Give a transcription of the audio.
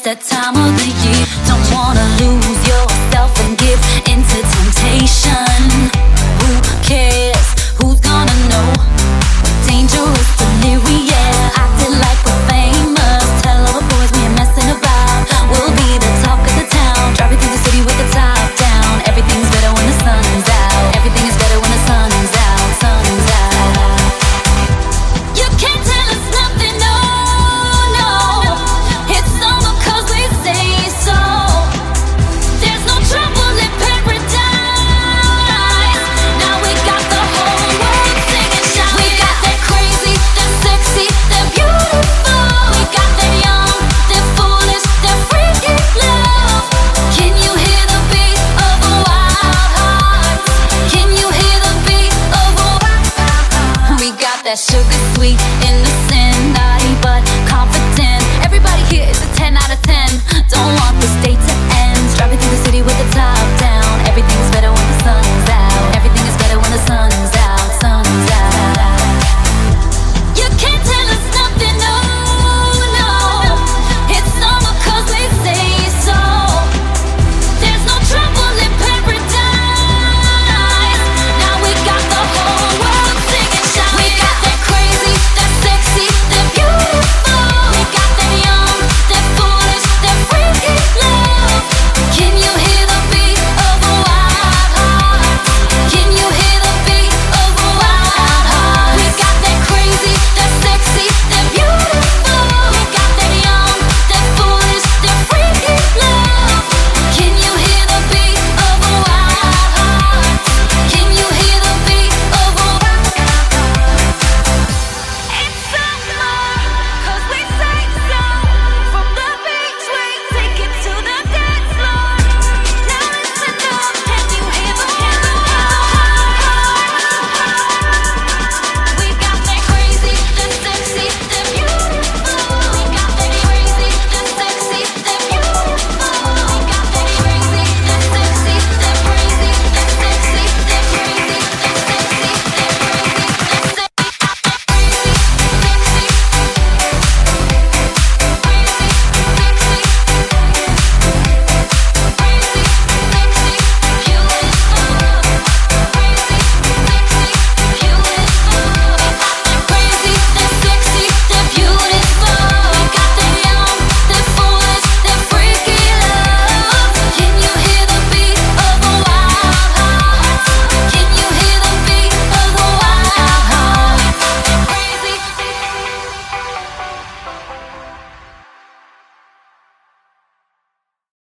that time of the year. Don't wanna lose yourself and give into temptation. Who cares? Who's gonna know? Dangerous, delirious, acting like we're famous. Tell all the boys we ain't messing about. We'll be the talk of the town. Driving through the city with the top down. Everything's better when the sun's out. Everything is better when the sun's out. Sun's out. You can't tell us nothing, no, no. It's over 'cause we say so. There's no trouble in paradise. Now we got the whole world singing, shouting. We got that crazy, that sexy, that beautiful. We got that young, that foolish, that freaky love. Can you hear the beat of a wild heart? Can you hear the beat of a wild heart? We got that sugar sweet in